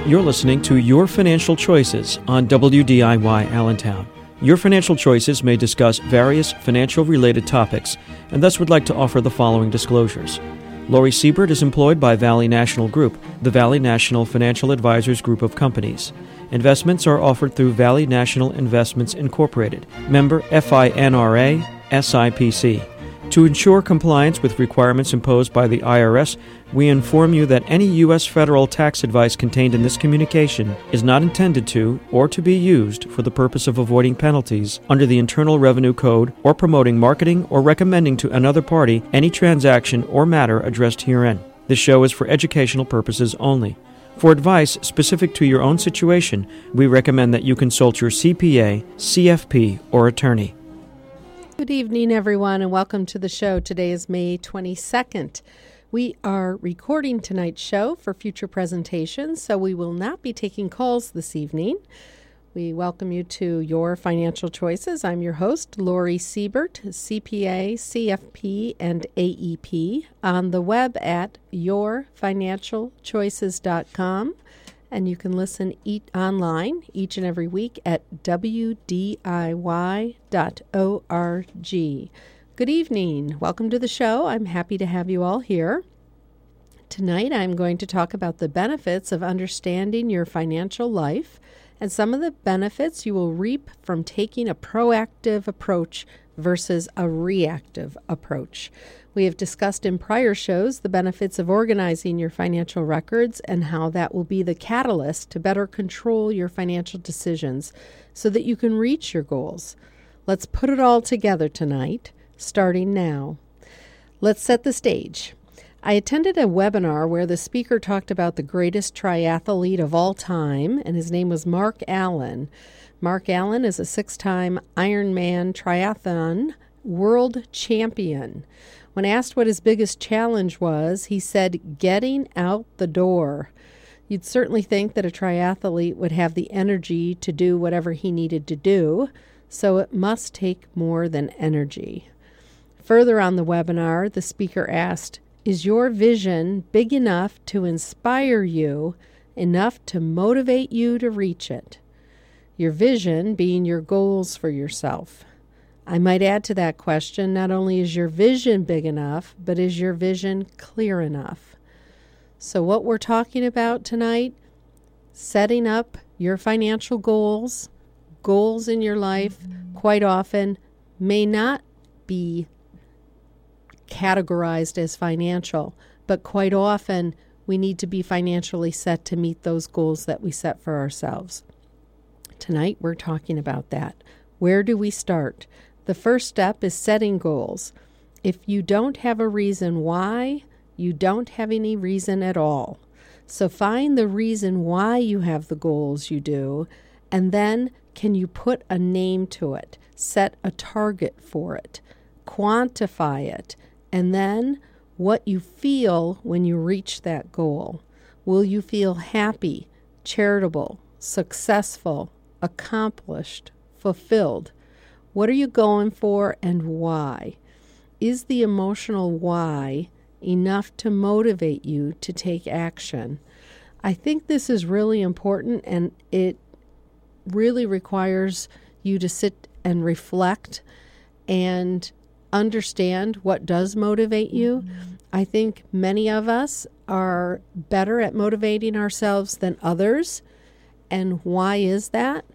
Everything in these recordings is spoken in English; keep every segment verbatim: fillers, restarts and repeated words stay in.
You're listening to Your Financial Choices on W D I Y Allentown. Your Financial Choices may discuss various financial-related topics, and thus would like to offer the following disclosures. Lori Siebert is employed by Valley National Group, the Valley National Financial Advisors Group of companies. Investments are offered through Valley National Investments Incorporated, member FINRA, S I P C. To ensure compliance with requirements imposed by the I R S, we inform you that any U S federal tax advice contained in this communication is not intended to or to be used for the purpose of avoiding penalties under the Internal Revenue Code or promoting, marketing, or recommending to another party any transaction or matter addressed herein. This show is for educational purposes only. For advice specific to your own situation, we recommend that you consult your C P A, C F P, or attorney. Good evening, everyone, and welcome to the show. Today is May twenty-second. We are recording tonight's show for future presentations, so we will not be taking calls this evening. We welcome you to Your Financial Choices. I'm your host, Lori Siebert, C P A, C F P, and A E P, on the web at your financial choices dot com. And you can listen eat online each and every week at w d i y dot org. Good evening. Welcome to the show. I'm happy to have you all here. Tonight I'm going to talk about the benefits of understanding your financial life and some of the benefits you will reap from taking a proactive approach versus a reactive approach. We have discussed in prior shows the benefits of organizing your financial records and how that will be the catalyst to better control your financial decisions so that you can reach your goals. Let's put it all together tonight, starting now. Let's set the stage. I attended a webinar where the speaker talked about the greatest triathlete of all time, and his name was Mark Allen. Mark Allen is a six-time Ironman triathlon world champion. When asked what his biggest challenge was, he said, getting out the door. You'd certainly think that a triathlete would have the energy to do whatever he needed to do, so it must take more than energy. Further on the webinar, the speaker asked, is your vision big enough to inspire you, enough to motivate you to reach it? Your vision being your goals for yourself. I might add to that question, not only is your vision big enough, but is your vision clear enough? So what we're talking about tonight, setting up your financial goals, goals in your life, quite often may not be categorized as financial, but quite often we need to be financially set to meet those goals that we set for ourselves. Tonight we're talking about that. Where do we start? The first step is setting goals. If you don't have a reason why, you don't have any reason at all. So find the reason why you have the goals you do, and then can you put a name to it, set a target for it, quantify it, and then what you feel when you reach that goal. Will you feel happy, charitable, successful, accomplished, fulfilled? What are you going for and why? Is the emotional why enough to motivate you to take action? I think this is really important, and it really requires you to sit and reflect and understand what does motivate you. Mm-hmm. I think many of us are better at motivating ourselves than others. And why is that?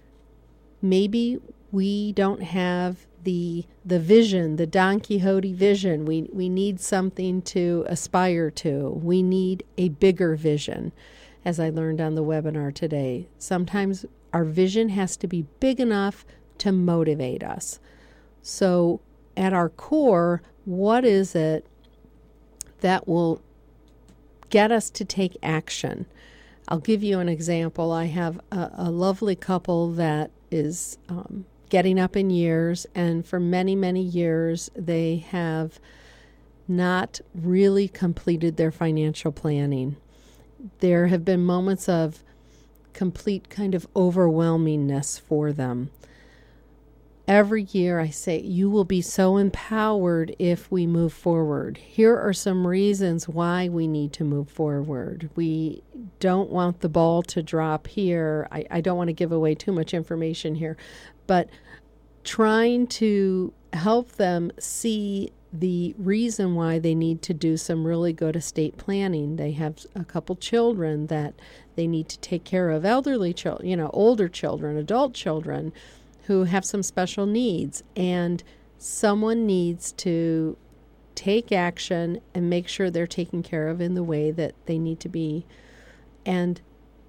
Maybe we don't have the the vision, the Don Quixote vision. We we need something to aspire to. We need a bigger vision, as I learned on the webinar today. Sometimes our vision has to be big enough to motivate us. So at our core, what is it that will get us to take action? I'll give you an example. I have a, a lovely couple that is um, getting up in years, and for many, many years, they have not really completed their financial planning. There have been moments of complete kind of overwhelmingness for them. every year I say, you will be so empowered if we move forward. Here are some reasons why we need to move forward. We don't want the ball to drop here. I, I don't want to give away too much information here, but trying to help them see the reason why they need to do some really good estate planning. They have a couple children that they need to take care of, elderly children, you know, older children, adult children who have some special needs, and someone needs to take action and make sure they're taken care of in the way that they need to be. And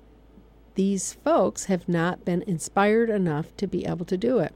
these folks have not been inspired enough to be able to do it.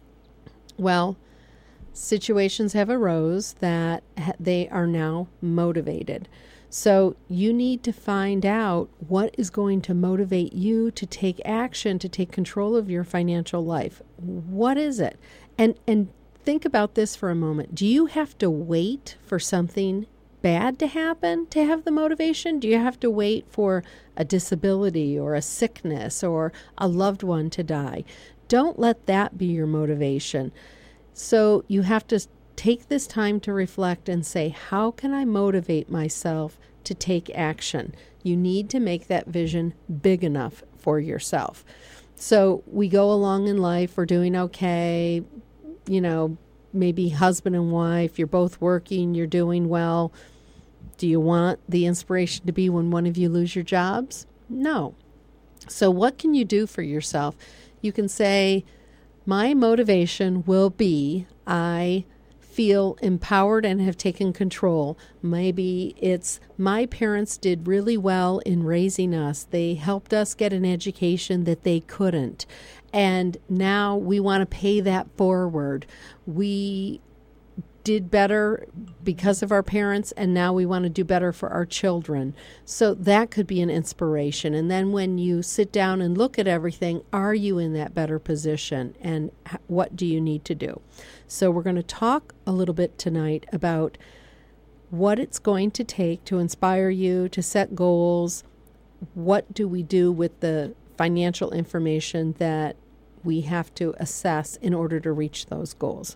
Well, situations have arose that they are now motivated. So you need to find out what is going to motivate you to take action, to take control of your financial life. What is it? And and think about this for a moment. Do you have to wait for something bad to happen to have the motivation? Do you have to wait for a disability or a sickness or a loved one to die? Don't let that be your motivation. So you have to take this time to reflect and say, how can I motivate myself to take action? You need to make that vision big enough for yourself. So we go along in life, we're doing okay, you know, maybe husband and wife, you're both working, you're doing well. Do you want the inspiration to be when one of you lose your jobs? No. So what can you do for yourself? You can say, my motivation will be I feel empowered and have taken control. Maybe it's my parents did really well in raising us. They helped us get an education that they couldn't. And now we want to pay that forward. We did better because of our parents, and now we want to do better for our children. So that could be an inspiration. And then when you sit down and look at everything, are you in that better position, and what do you need to do? So we're going to talk a little bit tonight about what it's going to take to inspire you to set goals. What do we do with the financial information that we have to assess in order to reach those goals?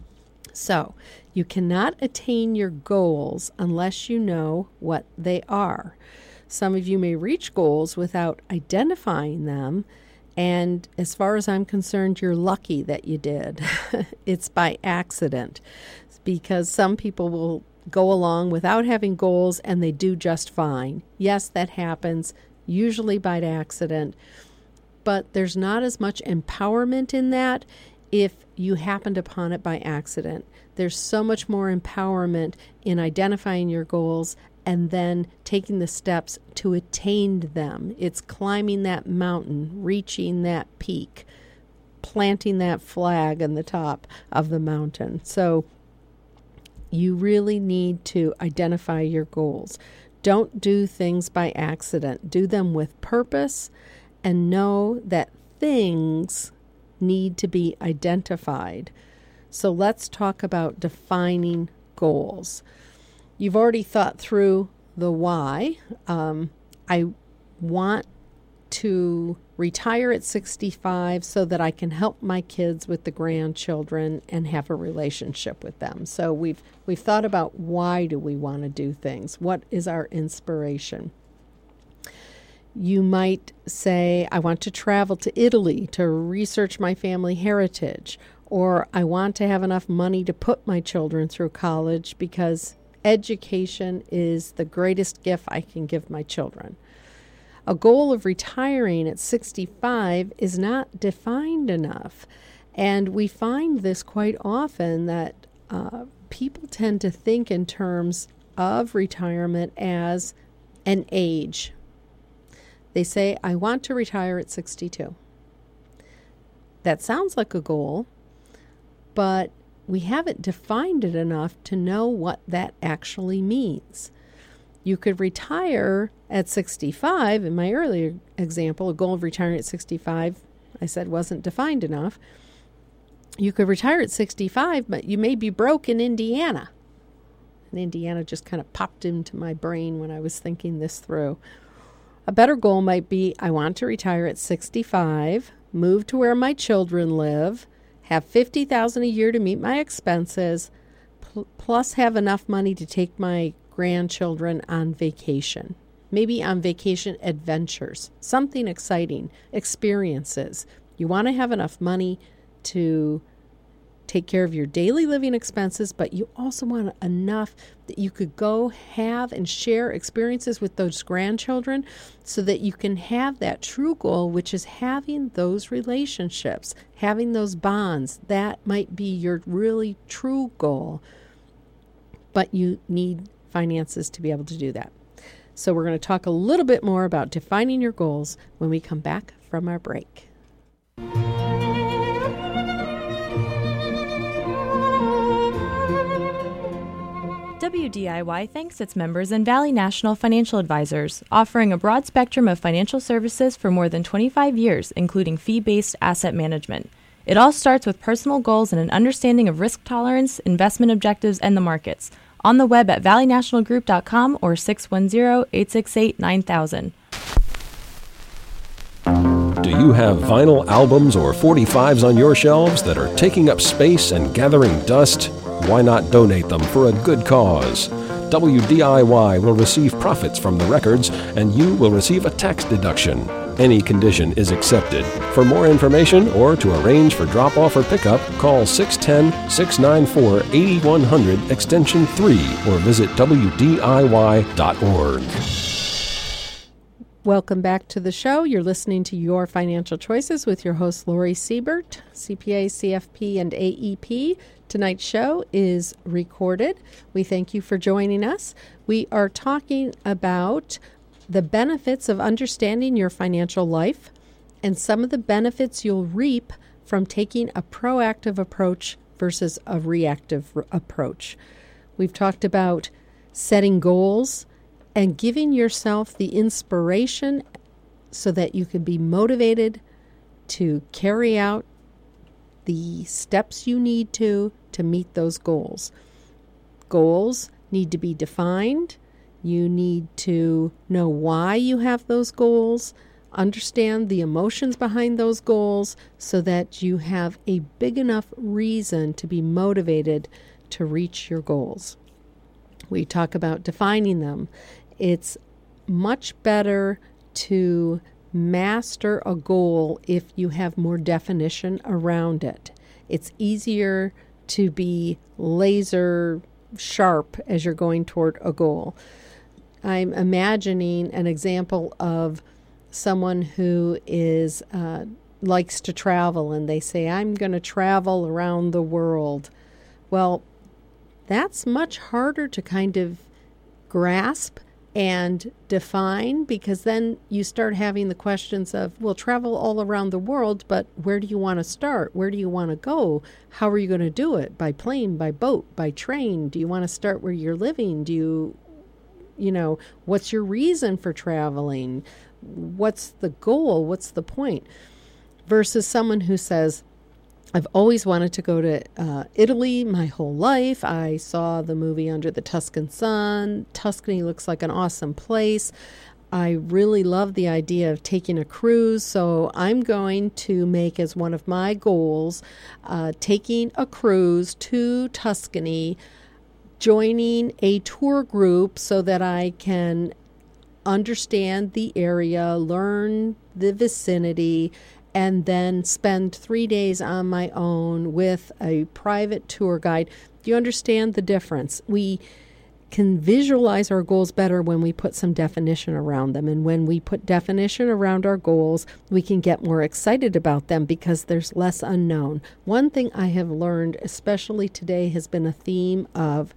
So, you cannot attain your goals unless you know what they are. Some of you may reach goals without identifying them, and as far as I'm concerned, you're lucky that you did. It's by accident, because some people will go along without having goals and they do just fine. Yes, that happens, usually by accident, but there's not as much empowerment in that if you happened upon it by accident. There's so much more empowerment in identifying your goals and then taking the steps to attain them. It's climbing that mountain, reaching that peak, planting that flag on the top of the mountain. So you really need to identify your goals. Don't do things by accident. Do them with purpose, and know that things need to be identified. So let's talk about defining goals. You've already thought through the why. Um, I want to retire at sixty-five so that I can help my kids with the grandchildren and have a relationship with them. So we've we've thought about, why do we want to do things? What is our inspiration? You might say, I want to travel to Italy to research my family heritage, or I want to have enough money to put my children through college because education is the greatest gift I can give my children. A goal of retiring at sixty-five is not defined enough, and we find this quite often, that uh, people tend to think in terms of retirement as an age. They say, I want to retire at sixty-two. That sounds like a goal, but we haven't defined it enough to know what that actually means. You could retire at sixty-five. In my earlier example, a goal of retiring at sixty-five, I said wasn't defined enough. You could retire at sixty-five, but you may be broke in Indiana. And Indiana just kind of popped into my brain when I was thinking this through. A better goal might be, I want to retire at sixty-five, move to where my children live, have fifty thousand dollars a year to meet my expenses, pl- plus have enough money to take my grandchildren on vacation. Maybe on vacation adventures, something exciting, experiences. You want to have enough money to take care of your daily living expenses, but you also want enough that you could go have and share experiences with those grandchildren so that you can have that true goal, which is having those relationships, having those bonds. That might be your really true goal, but you need finances to be able to do that. So we're going to talk a little bit more about defining your goals when we come back from our break. W D I Y thanks its members and Valley National Financial Advisors, offering a broad spectrum of financial services for more than twenty-five years, including fee-based asset management. It all starts with personal goals and an understanding of risk tolerance, investment objectives, and the markets. On the web at valley national group dot com or six one zero, eight six eight, nine thousand. Do you have vinyl albums or forty-fives on your shelves that are taking up space and gathering dust? Why not donate them for a good cause? W D I Y will receive profits from the records, and you will receive a tax deduction. Any condition is accepted. For more information or to arrange for drop-off or pickup, call six one zero, six nine four, eight one zero zero extension three or visit W D I Y dot org. Welcome back to the show. You're listening to Your Financial Choices with your host, Lori Siebert, C P A, C F P, and A E P. Tonight's show is recorded. We thank you for joining us. We are talking about the benefits of understanding your financial life and some of the benefits you'll reap from taking a proactive approach versus a reactive r- approach. We've talked about setting goals and giving yourself the inspiration so that you can be motivated to carry out the steps you need to to meet those goals. Goals need to be defined. You need to know why you have those goals, understand the emotions behind those goals so that you have a big enough reason to be motivated to reach your goals. We talk about defining them. It's much better to master a goal if you have more definition around it. It's easier to be laser sharp as you're going toward a goal. I'm imagining an example of someone who is uh, likes to travel and they say, I'm going to travel around the world. Well, that's much harder to kind of grasp and define, because then you start having the questions of, well, travel all around the world, but where do you want to start? Where do you want to go? How are you going to do it? By plane, by boat, by train? Do you want to start where you're living? Do you, you know, what's your reason for traveling? What's the goal? What's the point? Versus someone who says, I've always wanted to go to uh, Italy my whole life. I saw the movie Under the Tuscan Sun. Tuscany looks like an awesome place. I really love the idea of taking a cruise, so I'm going to make as one of my goals uh, taking a cruise to Tuscany, joining a tour group so that I can understand the area, learn the vicinity, and then spend three days on my own with a private tour guide. Do you understand the difference? We can visualize our goals better when we put some definition around them. And when we put definition around our goals, we can get more excited about them because there's less unknown. One thing I have learned, especially today, has been a theme of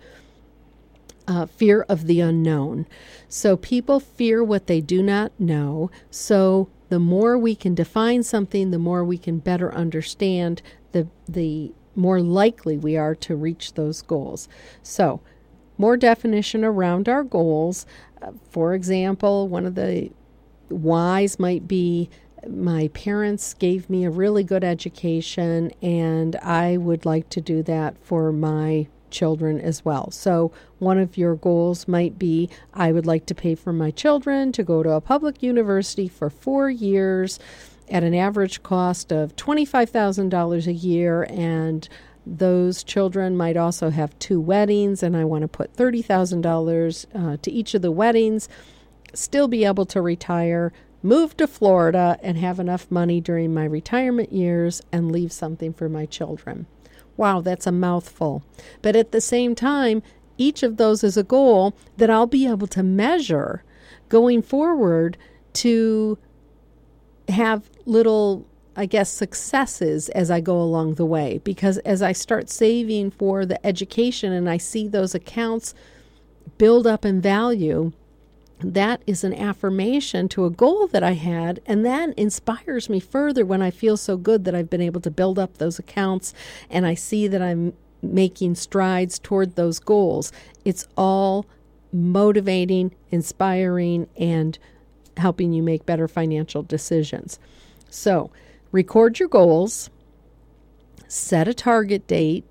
Uh, fear of the unknown. So people fear what they do not know. So the more we can define something, the more we can better understand, the the more likely we are to reach those goals. So more definition around our goals. Uh, for example, one of the whys might be, my parents gave me a really good education, and I would like to do that for my children as well. So one of your goals might be, I would like to pay for my children to go to a public university for four years at an average cost of twenty-five thousand dollars a year, and those children might also have two weddings, and I want to put thirty thousand dollars uh, to each of the weddings, still be able to retire, move to Florida, and have enough money during my retirement years and leave something for my children. Wow, that's a mouthful. But at the same time, each of those is a goal that I'll be able to measure going forward to have little, I guess, successes as I go along the way. Because as I start saving for the education and I see those accounts build up in value, that is an affirmation to a goal that I had, and that inspires me further when I feel so good that I've been able to build up those accounts and I see that I'm making strides toward those goals. It's all motivating, inspiring, and helping you make better financial decisions. So, record your goals, set a target date.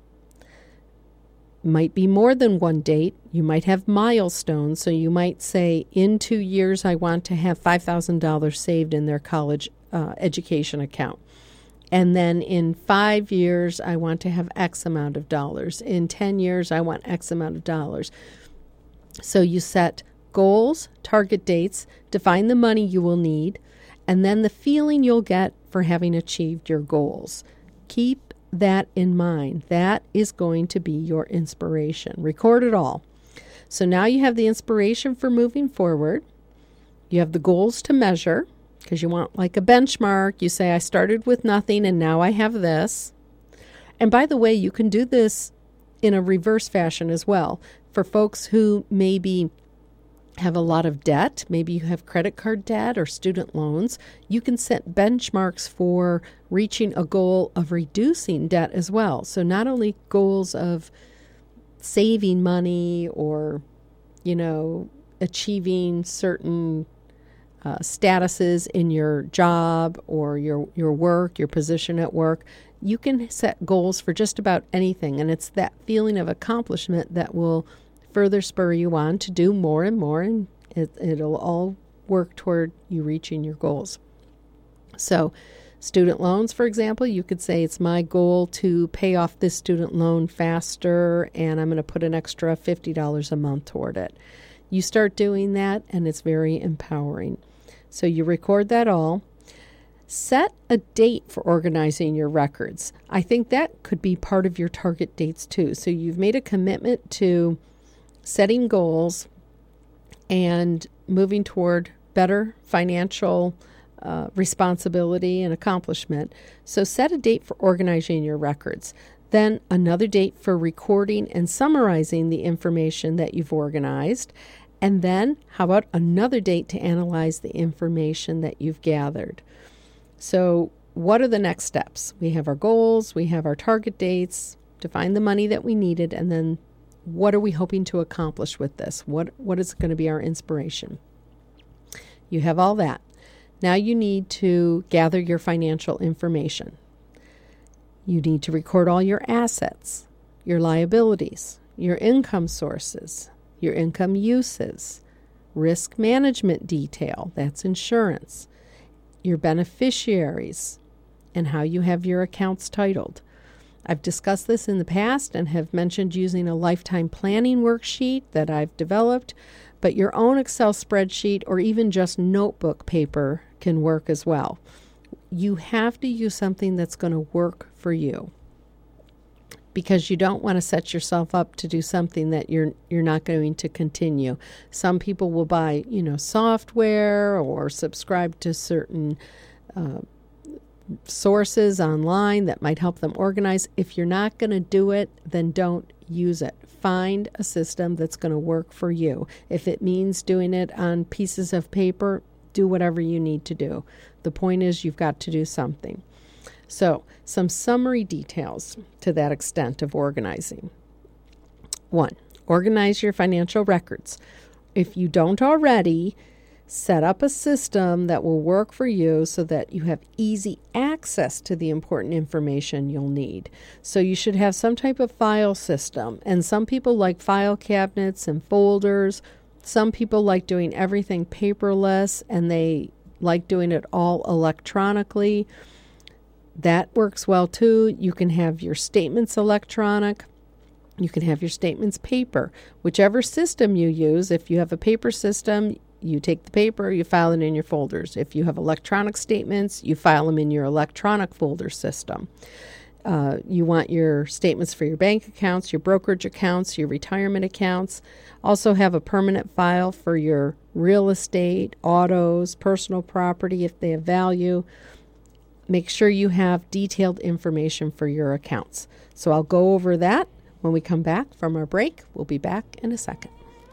Might be more than one date. You might have milestones. So you might say, in two years, I want to have five thousand dollars saved in their college uh, education account. And then in five years, I want to have X amount of dollars. In ten years, I want X amount of dollars. So you set goals, target dates, define the money you will need, and then the feeling you'll get for having achieved your goals. Keep that in mind. That is going to be your inspiration. Record it all. So now you have the inspiration for moving forward. You have the goals to measure, because you want like a benchmark. You say, I started with nothing and now I have this. And by the way, you can do this in a reverse fashion as well. For folks who maybe have a lot of debt, maybe you have credit card debt or student loans, you can set benchmarks for reaching a goal of reducing debt as well. So not only goals of saving money or, you know, achieving certain uh, statuses in your job or your, your work, your position at work, you can set goals for just about anything. And it's that feeling of accomplishment that will further spur you on to do more and more, and it, it'll all work toward you reaching your goals. So student loans, for example, you could say it's my goal to pay off this student loan faster, and I'm going to put an extra fifty dollars a month toward it. You start doing that, and it's very empowering. So you record that all. Set a date for organizing your records. I think that could be part of your target dates too. So you've made a commitment to setting goals and moving toward better financial uh, responsibility and accomplishment. So set a date for organizing your records. Then another date for recording and summarizing the information that you've organized. And then how about another date to analyze the information that you've gathered? So what are the next steps? We have our goals, we have our target dates, define the money that we needed, and then what are we hoping to accomplish with this? What What is going to be our inspiration? You have all that. Now you need to gather your financial information. You need to record all your assets, your liabilities, your income sources, your income uses, risk management detail, that's insurance, your beneficiaries, and how you have your accounts titled. I've discussed this in the past and have mentioned using a lifetime planning worksheet that I've developed, but your own Excel spreadsheet or even just notebook paper can work as well. You have to use something that's going to work for you, because you don't want to set yourself up to do something that you're you're not going to continue. Some people will buy, you know, software or subscribe to certain uh, sources online that might help them organize. If you're not going to do it, then don't use it. Find a system that's going to work for you. If it means doing it on pieces of paper, do whatever you need to do. The point is you've got to do something. So, some summary details to that extent of organizing. One, organize your financial records. If you don't already, set up a system that will work for you so that you have easy access to the important information you'll need. So you should have some type of file system. And some people like file cabinets and folders. Some people like doing everything paperless, and they like doing it all electronically, that works well too. You can have your statements electronic. You can have your statements paper. Whichever system you use, if you have a paper system, you take the paper, you file it in your folders. If you have electronic statements, you file them in your electronic folder system. Uh, you want your statements for your bank accounts, your brokerage accounts, your retirement accounts. Also have a permanent file for your real estate, autos, personal property if they have value. Make sure you have detailed information for your accounts. So I'll go over that when we come back from our break. We'll be back in a second.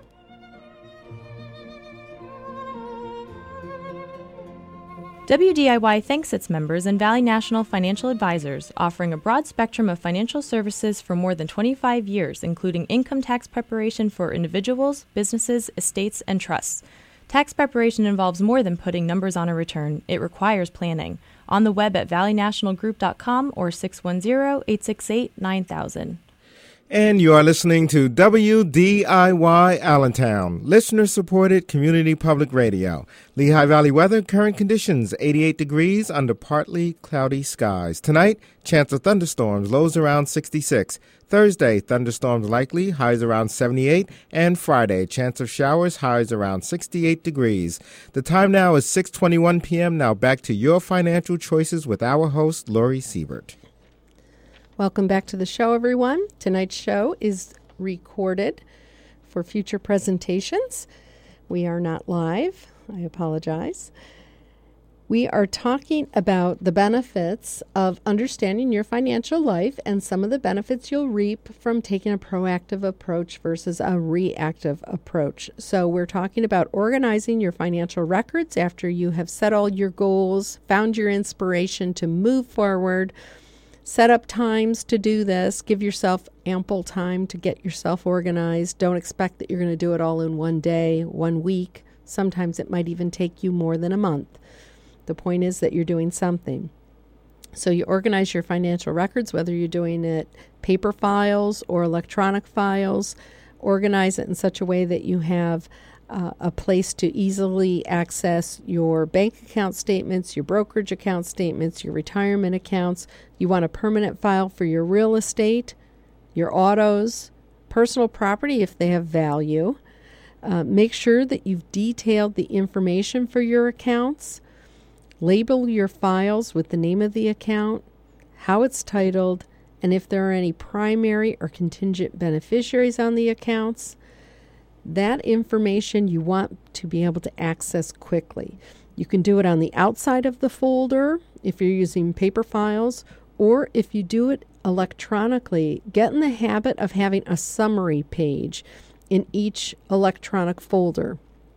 W D I Y thanks its members and Valley National Financial Advisors, offering a broad spectrum of financial services for more than twenty-five years, including income tax preparation for individuals, businesses, estates, and trusts. Tax preparation involves more than putting numbers on a return. It requires planning. On the web at valley national group dot com or six one zero, eight six eight, nine thousand. And you are listening to W D I Y Allentown, listener-supported community public radio. Lehigh Valley weather, current conditions, eighty-eight degrees under partly cloudy skies. Tonight, chance of thunderstorms, lows around sixty-six. Thursday, thunderstorms likely, highs around seventy-eight. And Friday, chance of showers, highs around sixty-eight degrees. The time now is six twenty-one p.m. Now back to your financial choices with our host, Lori Siebert. Welcome back to the show, everyone. Tonight's show is recorded for future presentations. We are not live. I apologize. We are talking about the benefits of understanding your financial life and some of the benefits you'll reap from taking a proactive approach versus a reactive approach. So we're talking about organizing your financial records after you have set all your goals, found your inspiration to move forward. Set up times to do this. Give yourself ample time to get yourself organized. Don't expect that you're going to do it all in one day, one week. Sometimes it might even take you more than a month. The point is that you're doing something. So you organize your financial records, whether you're doing it paper files or electronic files. Organize it in such a way that you have Uh, a place to easily access your bank account statements, your brokerage account statements, your retirement accounts. You want a permanent file for your real estate, your autos, personal property if they have value. Uh, make sure that you've detailed the information for your accounts. Label your files with the name of the account, how it's titled, and if there are any primary or contingent beneficiaries on the accounts. That information you want to be able to access quickly. You can do it on the outside of the folder if you're using paper files, or if you do it electronically, get in the habit of having a summary page in each electronic folder.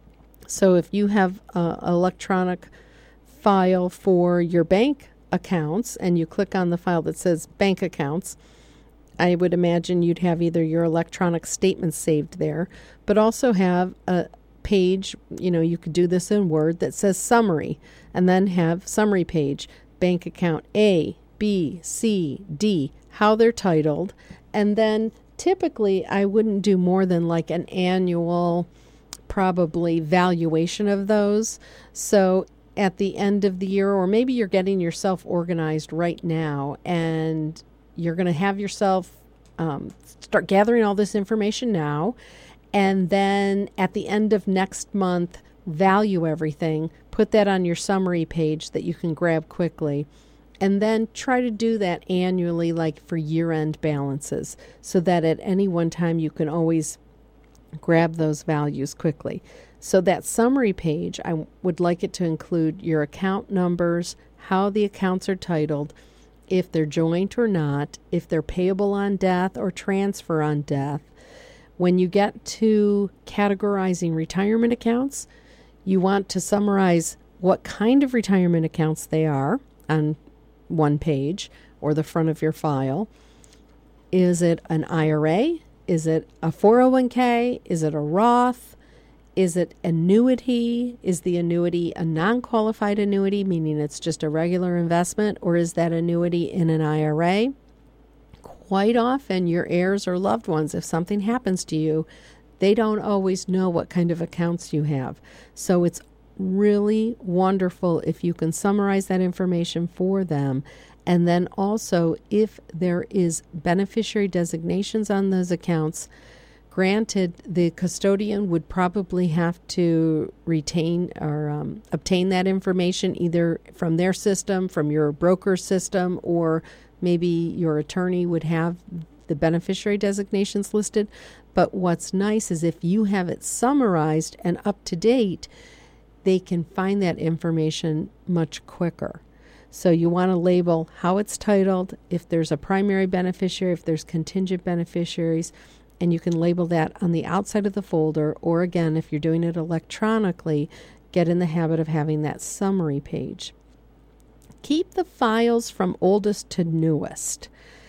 So if you have an electronic file for your bank accounts and you click on the file that says bank accounts, I would imagine you'd have either your electronic statements saved there, but also have a page, you know, you could do this in Word, that says summary, and then have summary page, bank account A, B, C, D, how they're titled, and then typically I wouldn't do more than like an annual probably valuation of those. So at the end of the year, or maybe you're getting yourself organized right now and you're going to have yourself um, start gathering all this information now, and then at the end of next month, value everything, put that on your summary page that you can grab quickly, and then try to do that annually, like for year-end balances, so that at any one time you can always grab those values quickly. So that summary page, I would like it to include your account numbers, how the accounts are titled, if they're joint or not, if they're payable on death or transfer on death. When you get to categorizing retirement accounts, you want to summarize what kind of retirement accounts they are on one page or the front of your file. Is it an I R A? Is it a four oh one k? Is it a Roth? Is it annuity? Is the annuity a non-qualified annuity, meaning it's just a regular investment, or is that annuity in an I R A? Quite often, your heirs or loved ones, if something happens to you, they don't always know what kind of accounts you have. So it's really wonderful if you can summarize that information for them. And then also, if there is beneficiary designations on those accounts, granted, the custodian would probably have to retain or um, obtain that information either from their system, from your broker's system, or maybe your attorney would have the beneficiary designations listed. But what's nice is if you have it summarized and up to date, they can find that information much quicker. So you want to label how it's titled, if there's a primary beneficiary, if there's contingent beneficiaries, and you can label that on the outside of the folder, or again, if you're doing it electronically, get in the habit of having that summary page. Keep the files from oldest to newest.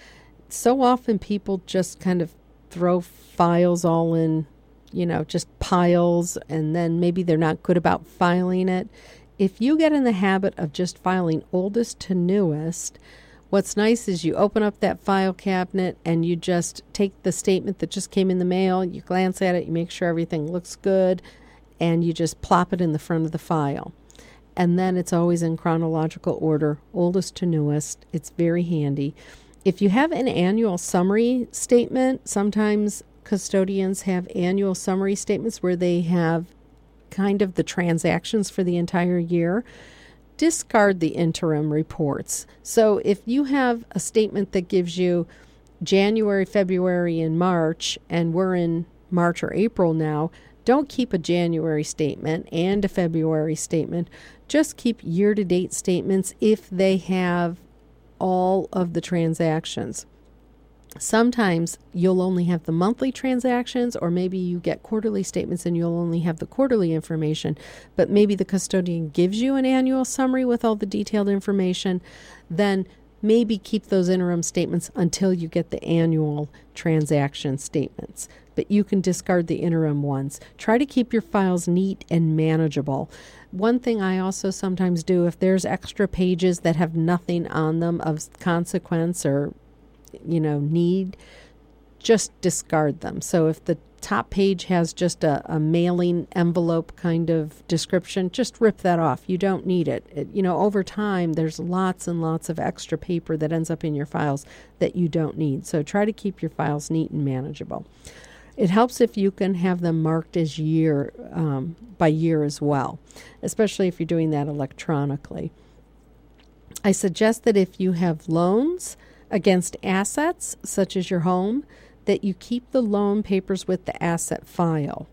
So often people just kind of throw files all in, you know, just piles, and then maybe they're not good about filing it. If you get in the habit of just filing oldest to newest, what's nice is you open up that file cabinet and you just take the statement that just came in the mail, you glance at it, you make sure everything looks good, and you just plop it in the front of the file. And then it's always in chronological order, oldest to newest. It's very handy. If you have an annual summary statement, sometimes custodians have annual summary statements where they have kind of the transactions for the entire year. Discard the interim reports. So if you have a statement that gives you January, February, and March, and we're in March or April now, don't keep a January statement and a February statement. Just keep year-to-date statements if they have all of the transactions. Sometimes you'll only have the monthly transactions, or maybe you get quarterly statements and you'll only have the quarterly information, but maybe the custodian gives you an annual summary with all the detailed information. Then maybe keep those interim statements until you get the annual transaction statements, but you can discard the interim ones. Try to keep your files neat and manageable. One thing I also sometimes do, if there's extra pages that have nothing on them of consequence or you know, need, just discard them. So if the top page has just a, a mailing envelope kind of description, just rip that off. You don't need it. it. You know, over time, there's lots and lots of extra paper that ends up in your files that you don't need. So try to keep your files neat and manageable. It helps if you can have them marked as year um, by year as well, especially if you're doing that electronically. I suggest that if you have loans against assets, such as your home, that you keep the loan papers with the asset file.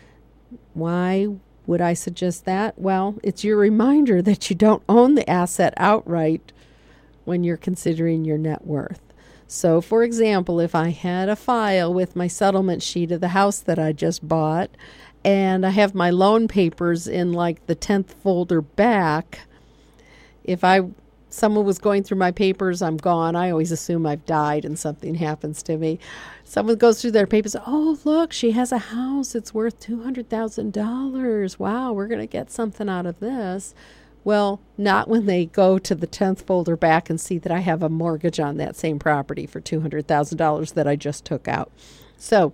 Why would I suggest that? Well, it's your reminder that you don't own the asset outright when you're considering your net worth. So, for example, if I had a file with my settlement sheet of the house that I just bought, and I have my loan papers in like the tenth folder back, if I someone was going through my papers, I'm gone. I always assume I've died and something happens to me. Someone goes through their papers. Oh, look, she has a house. It's worth two hundred thousand dollars. Wow, we're going to get something out of this. Well, not when they go to the tenth folder back and see that I have a mortgage on that same property for two hundred thousand dollars that I just took out. So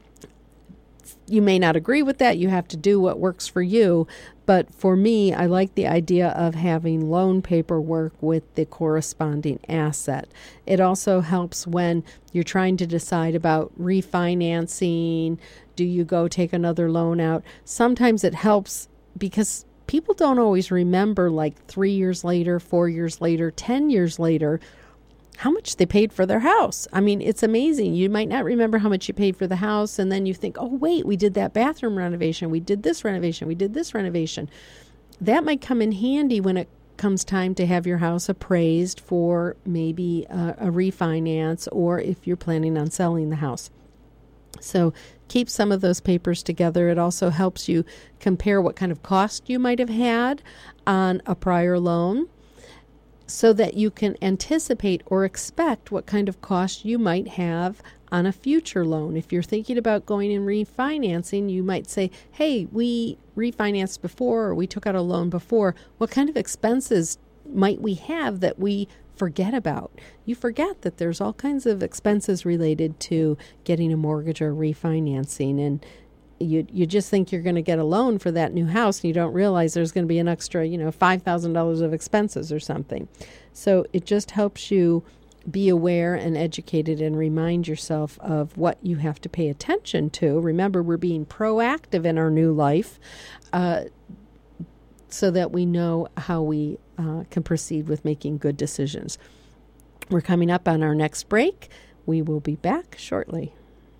you may not agree with that. You have to do what works for you. But for me, I like the idea of having loan paperwork with the corresponding asset. It also helps when you're trying to decide about refinancing. Do you go take another loan out? Sometimes it helps because people don't always remember, like three years later, four years later, ten years later, how much they paid for their house. I mean, it's amazing. You might not remember how much you paid for the house, and then you think, oh, wait, we did that bathroom renovation. We did this renovation. We did this renovation. That might come in handy when it comes time to have your house appraised for maybe a, a refinance, or if you're planning on selling the house. So keep some of those papers together. It also helps you compare what kind of cost you might have had on a prior loan, so that you can anticipate or expect what kind of cost you might have on a future loan. If you're thinking about going and refinancing, you might say, hey, we refinanced before, or we took out a loan before. What kind of expenses might we have that we forget about? You forget that there's all kinds of expenses related to getting a mortgage or refinancing, and you you just think you're going to get a loan for that new house, and you don't realize there's going to be an extra, you know, five thousand dollars of expenses or something. So it just helps you be aware and educated and remind yourself of what you have to pay attention to. Remember, we're being proactive in our new life uh, so that we know how we uh, can proceed with making good decisions. We're coming up on our next break. We will be back shortly.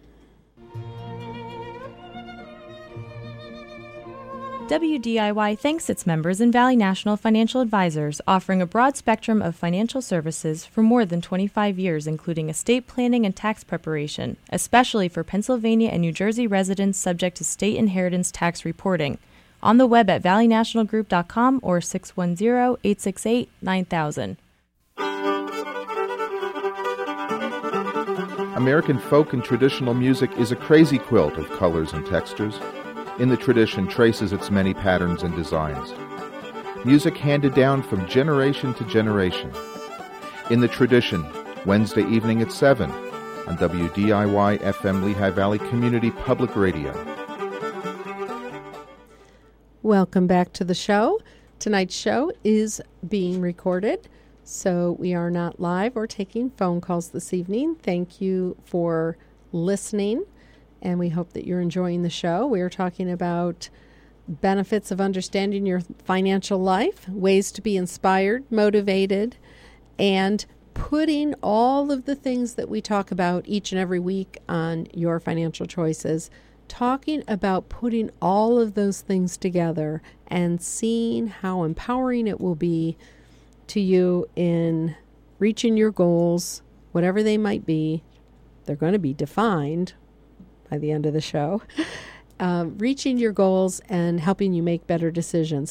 W D I Y thanks its members and Valley National Financial Advisors, offering a broad spectrum of financial services for more than twenty-five years, including estate planning and tax preparation, especially for Pennsylvania and New Jersey residents subject to state inheritance tax reporting. On the web at valley national group dot com or six one zero, eight six eight, nine thousand. American folk and traditional music is a crazy quilt of colors and textures. In the tradition traces its many patterns and designs. Music handed down from generation to generation. In the tradition, Wednesday evening at seven on W D I Y F M Lehigh Valley Community Public Radio. Welcome back to the show. Tonight's show is being recorded, so we are not live or taking phone calls this evening. Thank you for listening. And we hope that you're enjoying the show. We are talking about benefits of understanding your financial life, ways to be inspired, motivated, and putting all of the things that we talk about each and every week on Your Financial Choices, talking about putting all of those things together and seeing how empowering it will be to you in reaching your goals, whatever they might be. They're going to be defined by the end of the show, um, reaching your goals and helping you make better decisions.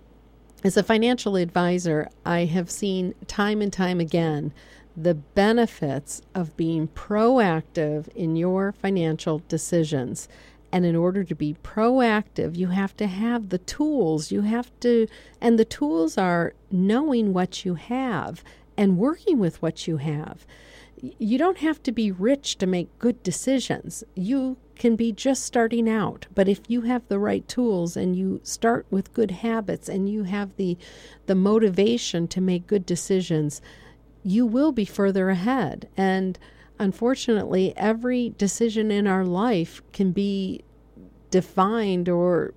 As a financial advisor, I have seen time and time again the benefits of being proactive in your financial decisions. And in order to be proactive, you have to have the tools. You have to, and the tools are knowing what you have and working with what you have. You don't have to be rich to make good decisions. You can be just starting out. But if you have the right tools and you start with good habits and you have the the motivation to make good decisions, you will be further ahead. And unfortunately, every decision in our life can be defined or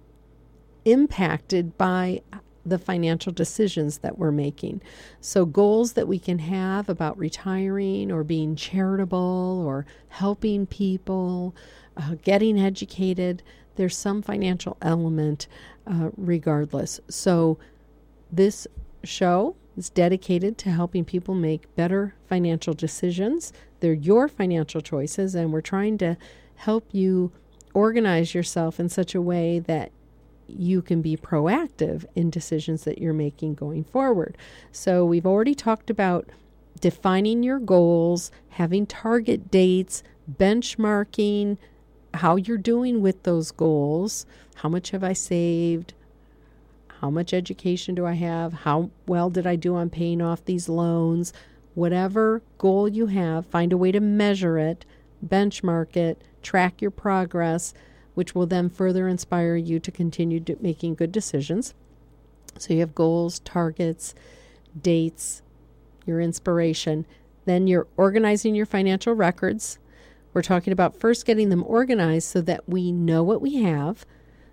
impacted by the financial decisions that we're making. So goals that we can have about retiring or being charitable or helping people, uh, getting educated, there's some financial element uh, regardless. So this show is dedicated to helping people make better financial decisions. They're your financial choices, and we're trying to help you organize yourself in such a way that you can be proactive in decisions that you're making going forward. So we've already talked about defining your goals, having target dates, benchmarking how you're doing with those goals. How much have I saved? How much education do I have? How well did I do on paying off these loans? Whatever goal you have, find a way to measure it, benchmark it, track your progress, which will then further inspire you to continue do, making good decisions. So you have goals, targets, dates, your inspiration. Then you're organizing your financial records. We're talking about first getting them organized so that we know what we have.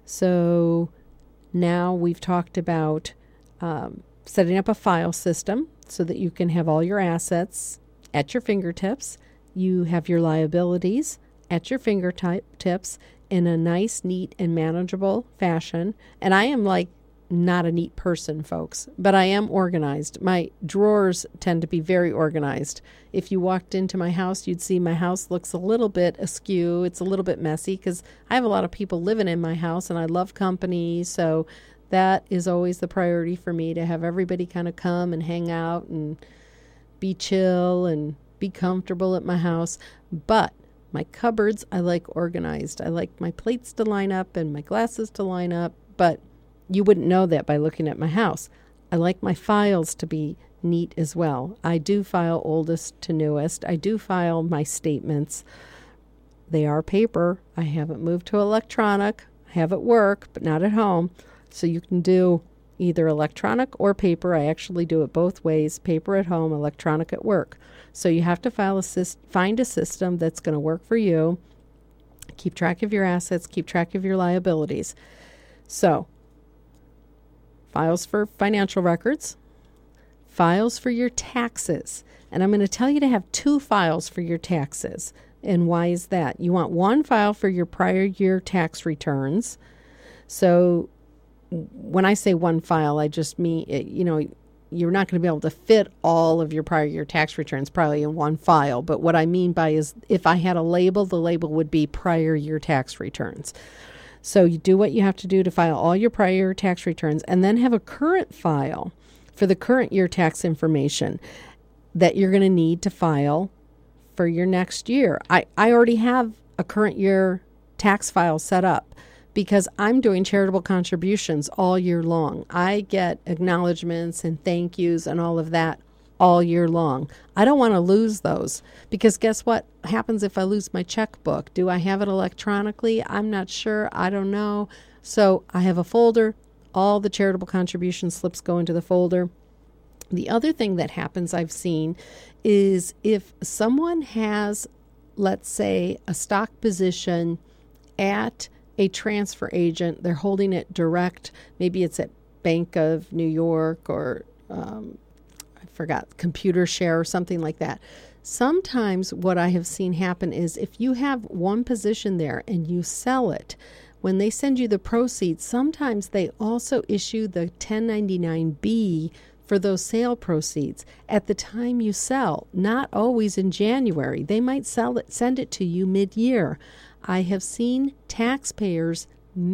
So now we've talked about um, setting up a file system so that you can have all your assets at your fingertips. You have your liabilities at your fingertips in a nice, neat, and manageable fashion. And I am like not a neat person, folks, but I am organized. My drawers tend to be very organized. If you walked into my house, you'd see my house looks a little bit askew. It's a little bit messy because I have a lot of people living in my house and I love company. So that is always the priority for me, to have everybody kind of come and hang out and be chill and be comfortable at my house. But my cupboards, I like organized. I like my plates to line up and my glasses to line up, but you wouldn't know that by looking at my house. I like my files to be neat as well. I do file oldest to newest. I do file my statements. they are paper. I haven't moved to electronic. I have at work, but not at home. So you can do either electronic or paper. I actually do it both ways, paper at home, electronic at work. So you have to file a syst- find a system that's going to work for you. Keep track of your assets, keep track of your liabilities. So, files for financial records, files for your taxes. And I'm going to tell you to have two files for your taxes. And why is that? You want one file for your prior year tax returns. So when I say one file, I just mean, you know, you're not going to be able to fit all of your prior year tax returns probably in one file. But what I mean by is if I had a label, the label would be prior year tax returns. So you do what you have to do to file all your prior year tax returns and then have a current file for the current year tax information that you're going to need to file for your next year. I, I already have a current year tax file set up because I'm doing charitable contributions all year long. I get acknowledgments and thank yous and all of that all year long. I don't want to lose those because guess what happens if I lose my checkbook? Do I have it electronically? I'm not sure. I don't know. So I have a folder. All the charitable contribution slips go into the folder. The other thing that happens I've seen is if someone has, let's say, a stock position at a transfer agent, they're holding it direct, maybe it's at Bank of New York or um, I forgot, Computer Share or something like that. Sometimes what I have seen happen is if you have one position there and you sell it, when they send you the proceeds, sometimes they also issue the ten ninety-nine B for those sale proceeds at the time you sell, not always in January. They might sell it, send it to you mid-year. I have seen taxpayers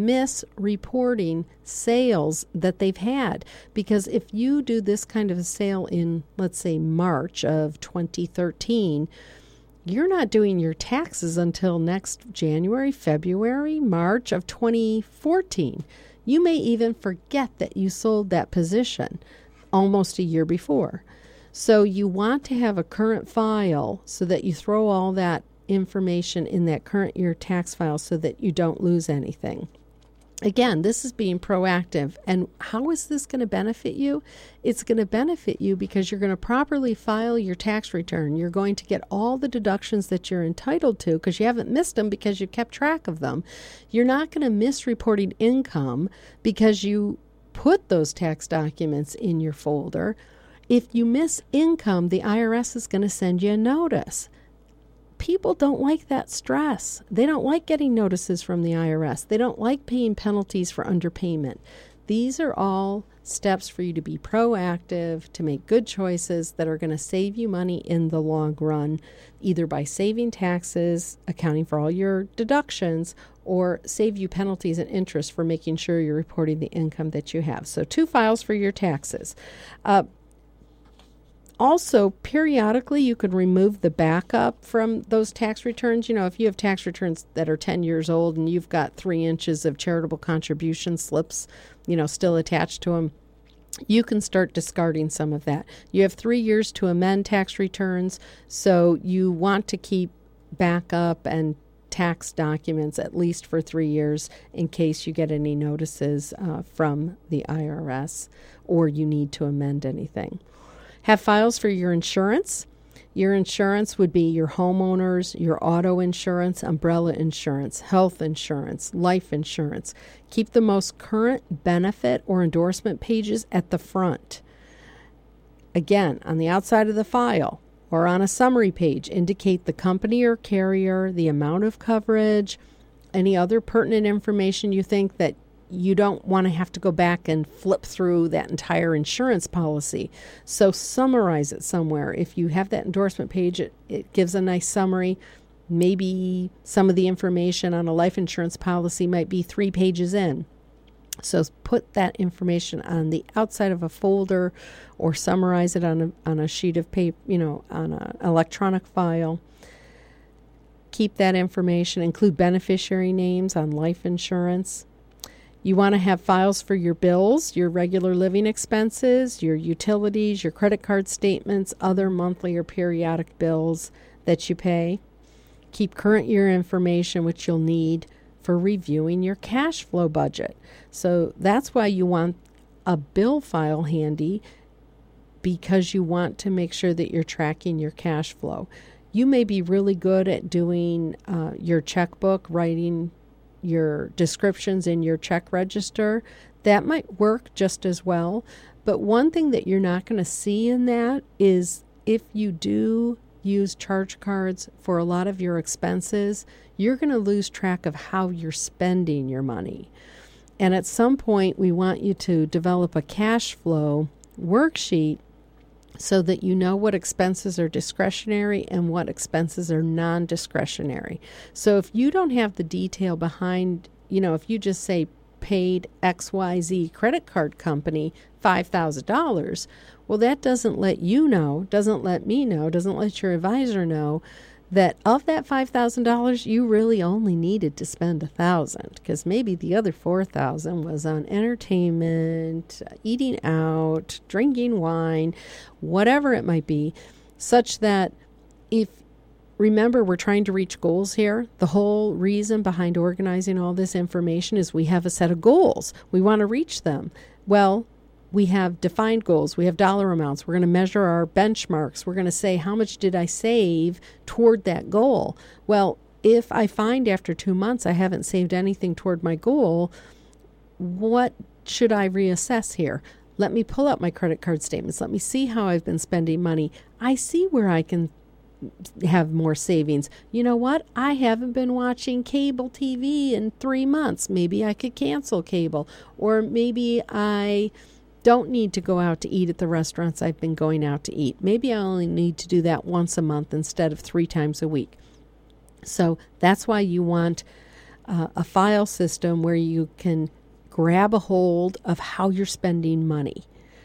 misreporting sales that they've had because if you do this kind of a sale in, let's say, March of twenty thirteen, you're not doing your taxes until next January, February, March of twenty fourteen. You may even forget that you sold that position almost a year before. So you want to have a current file so that you throw all that information in that current year tax file so that you don't lose anything. Again, this is being proactive. And how is this going to benefit you? It's going to benefit you because you're going to properly file your tax return. You're going to get all the deductions that you're entitled to because you haven't missed them because you kept track of them. You're not going to miss reporting income because you put those tax documents in your folder. If you miss income, the I R S is going to send you a notice. People don't like that stress. They don't like getting notices from the I R S. They don't like paying penalties for underpayment. These are all steps for you to be proactive, to make good choices that are going to save you money in the long run, either by saving taxes, accounting for all your deductions, or save you penalties and interest for making sure you're reporting the income that you have. So two files for your taxes. Uh, Also, periodically, you could remove the backup from those tax returns. You know, if you have tax returns that are ten years old and you've got three inches of charitable contribution slips, you know, still attached to them, you can start discarding some of that. You have three years to amend tax returns, so you want to keep backup and tax documents at least for three years in case you get any notices uh, from the I R S or you need to amend anything. Have files for your insurance. Your insurance would be your homeowners, your auto insurance, umbrella insurance, health insurance, life insurance. Keep the most current benefit or endorsement pages at the front. Again, on the outside of the file or on a summary page, indicate the company or carrier, the amount of coverage, any other pertinent information you think that you don't want to have to go back and flip through that entire insurance policy. So summarize it somewhere. If you have that endorsement page, it, it gives a nice summary. Maybe some of the information on a life insurance policy might be three pages in. So put that information on the outside of a folder or summarize it on a, on a sheet of paper, you know, on an electronic file. Keep that information. Include beneficiary names on life insurance. You want to have files for your bills, your regular living expenses, your utilities, your credit card statements, other monthly or periodic bills that you pay. Keep current year information, which you'll need for reviewing your cash flow budget. So that's why you want a bill file handy, because you want to make sure that you're tracking your cash flow. You may be really good at doing uh, your checkbook, writing your descriptions in your check register. That might work just as well. But one thing that you're not going to see in that is if you do use charge cards for a lot of your expenses, you're going to lose track of how you're spending your money. And at some point, we want you to develop a cash flow worksheet so that you know what expenses are discretionary and what expenses are non-discretionary. So if you don't have the detail behind, you know, if you just say paid X Y Z credit card company five thousand dollars, well, that doesn't let you know, doesn't let me know, doesn't let your advisor know that of that five thousand dollars, you really only needed to spend one thousand dollars, because maybe the other four thousand dollars was on entertainment, eating out, drinking wine, whatever it might be, such that if, remember, we're trying to reach goals here. The whole reason behind organizing all this information is we have a set of goals. We want to reach them. Well, we have defined goals. We have dollar amounts. We're going to measure our benchmarks. We're going to say, how much did I save toward that goal? Well, if I find after two months I haven't saved anything toward my goal, what should I reassess here? Let me pull up my credit card statements. Let me see how I've been spending money. I see where I can have more savings. You know what? I haven't been watching cable T V in three months. Maybe I could cancel cable. Or maybe I don't need to go out to eat at the restaurants I've been going out to eat. Maybe I only need to do that once a month instead of three times a week. So that's why you want uh, a file system where you can grab a hold of how you're spending money.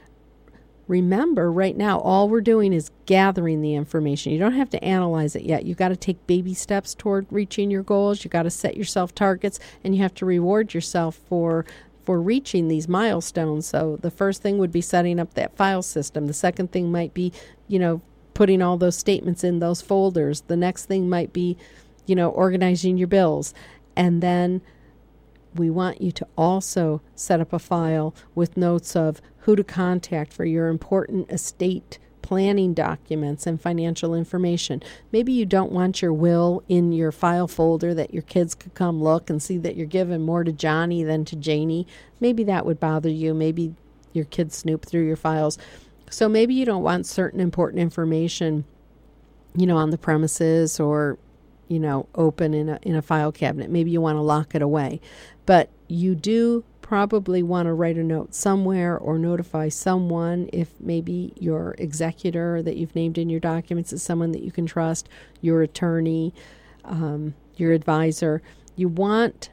Remember, right now, all we're doing is gathering the information. You don't have to analyze it yet. You've got to take baby steps toward reaching your goals. You've got to set yourself targets, and you have to reward yourself for for reaching these milestones. So the first thing would be setting up that file system. The second thing might be, you know, putting all those statements in those folders. The next thing might be, you know, organizing your bills. And then we want you to also set up a file with notes of who to contact for your important estate planning documents and financial information. Maybe you don't want your will in your file folder that your kids could come look and see that you're giving more to Johnny than to Janie. Maybe that would bother you. Maybe your kids snoop through your files. So maybe you don't want certain important information, you know, on the premises or, you know, open in a in a file cabinet. Maybe you want to lock it away. But you do probably want to write a note somewhere or notify someone if maybe your executor that you've named in your documents is someone that you can trust, your attorney, um, your advisor. You want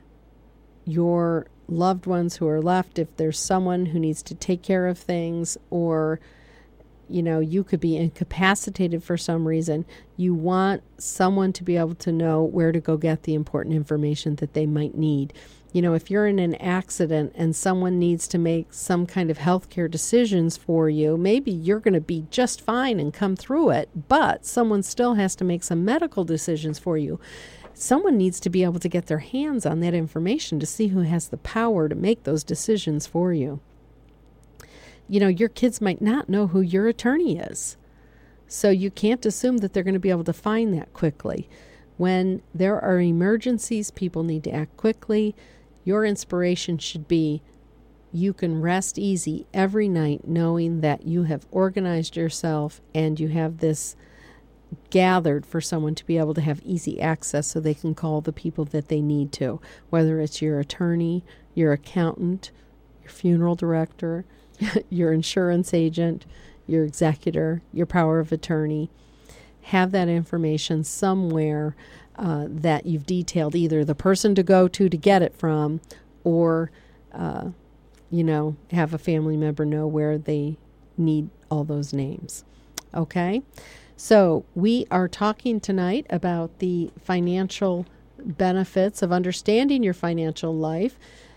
your loved ones who are left, if there's someone who needs to take care of things, or you know, you could be incapacitated for some reason, you want someone to be able to know where to go get the important information that they might need. You know, if you're in an accident and someone needs to make some kind of healthcare decisions for you, maybe you're going to be just fine and come through it, but someone still has to make some medical decisions for you. Someone needs to be able to get their hands on that information to see who has the power to make those decisions for you. You know, your kids might not know who your attorney is, so you can't assume that they're going to be able to find that quickly. When there are emergencies, people need to act quickly. Your inspiration should be you can rest easy every night knowing that you have organized yourself and you have this gathered for someone to be able to have easy access so they can call the people that they need to, whether it's your attorney, your accountant, your funeral director, your insurance agent, your executor, your power of attorney. Have that information somewhere uh, that you've detailed either the person to go to to get it from, or, uh, you know, have a family member know where they need all those names. Okay? So we are talking tonight about the financial benefits of understanding your financial life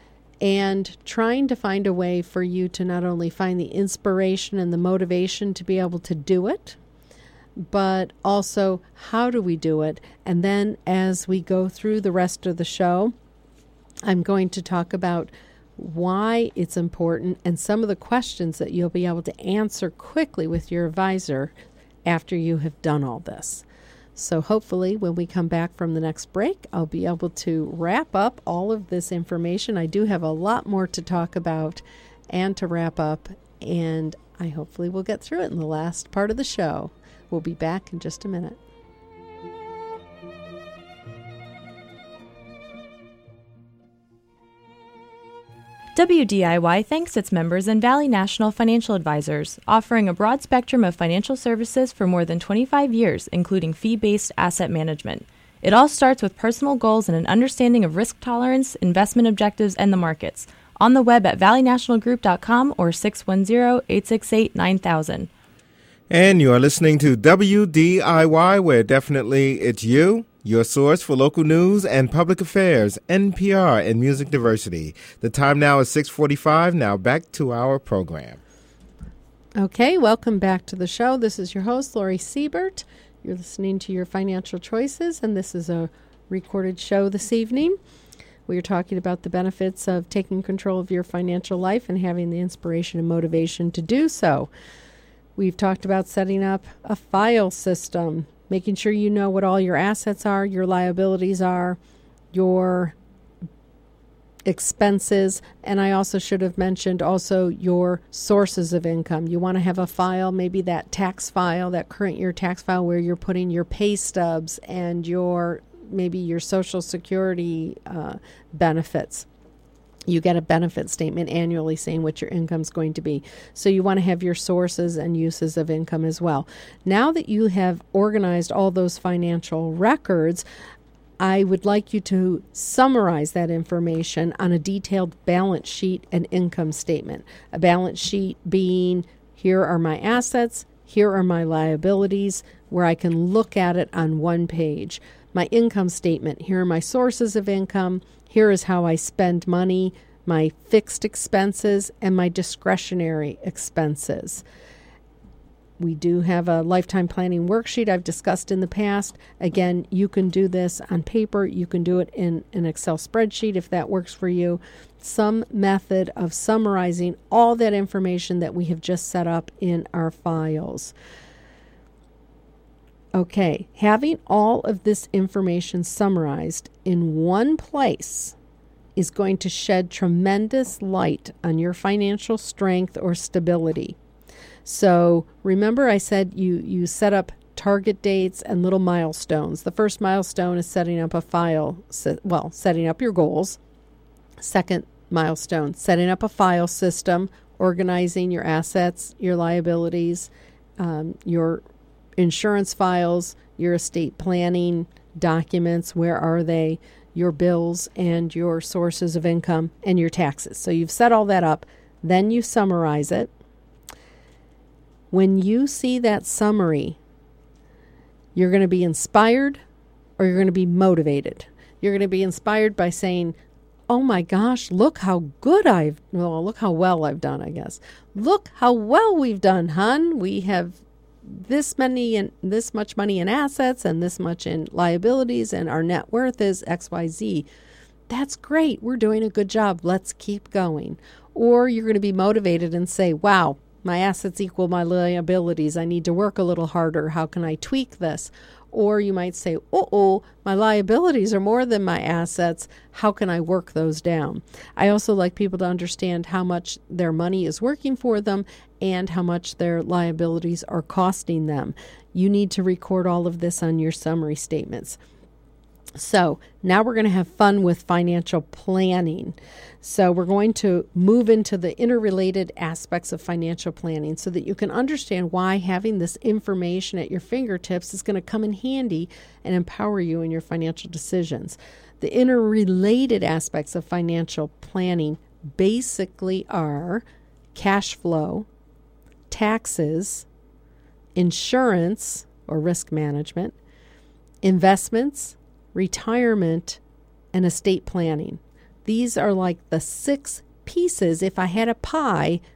and trying to find a way for you to not only find the inspiration and the motivation to be able to do it, but also how do we do it? And then as we go through the rest of the show, I'm going to talk about why it's important and some of the questions that you'll be able to answer quickly with your advisor after you have done all this. So hopefully when we come back from the next break, I'll be able to wrap up all of this information. I do have a lot more to talk about and to wrap up, and I hopefully will get through it in the last part of the show. We'll be back in just a minute. W D I Y thanks its members and Valley National Financial Advisors, offering a broad spectrum of financial services for more than twenty-five years, including fee-based asset management. It all starts with personal goals and an understanding of risk tolerance, investment objectives, and the markets. On the web at valley national group dot com or six one zero, eight six eight, nine thousand. And you are listening to W D I Y, where definitely it's you. Your source for local news and public affairs, N P R and music diversity. The time now is six forty-five. Now back to our program. Okay, welcome back to the show. This is your host, Lori Siebert. You're listening to Your Financial Choices, and this is a recorded show this evening. We are talking about the benefits of taking control of your financial life and having the inspiration and motivation to do so. We've talked about setting up a file system, making sure you know what all your assets are, your liabilities are, your expenses, and I also should have mentioned also your sources of income. You want to have a file, maybe that tax file, that current year tax file where you're putting your pay stubs and your maybe your Social Security uh, benefits. You get a benefit statement annually saying what your income is going to be. So you want to have your sources and uses of income as well. Now that you have organized all those financial records, I would like you to summarize that information on a detailed balance sheet and income statement. A balance sheet being, here are my assets, here are my liabilities, where I can look at it on one page. My income statement, here are my sources of income, here is how I spend money, my fixed expenses, and my discretionary expenses. We do have a lifetime planning worksheet I've discussed in the past. Again, you can do this on paper. You can do it in an Excel spreadsheet if that works for you. Some method of summarizing all that information that we have just set up in our files. Okay, having all of this information summarized in one place is going to shed tremendous light on your financial strength or stability. So remember I said you, you set up target dates and little milestones. The first milestone is setting up a file, well, setting up your goals. Second milestone, setting up a file system, organizing your assets, your liabilities, um, your insurance files, your estate planning documents, where are they, your bills and your sources of income and your taxes. So you've set all that up. Then you summarize it. When you see that summary, you're going to be inspired or you're going to be motivated. You're going to be inspired by saying, oh my gosh, look how good I've, well, look how well I've done, I guess. Look how well we've done, hon. We have this many and this much money in assets and this much in liabilities, and our net worth is X Y Z. That's great. We're doing a good job. Let's keep going. Or you're going to be motivated and say, wow, my assets equal my liabilities. I need to work a little harder. How can I tweak this? Or you might say, uh-oh, my liabilities are more than my assets. How can I work those down? I also like people to understand how much their money is working for them and how much their liabilities are costing them. You need to record all of this on your summary statements. So now we're going to have fun with financial planning. So we're going to move into the interrelated aspects of financial planning so that you can understand why having this information at your fingertips is going to come in handy and empower you in your financial decisions. The interrelated aspects of financial planning basically are cash flow, taxes, insurance or risk management, investments, retirement, and estate planning. These are like the six pieces, if I had a pie,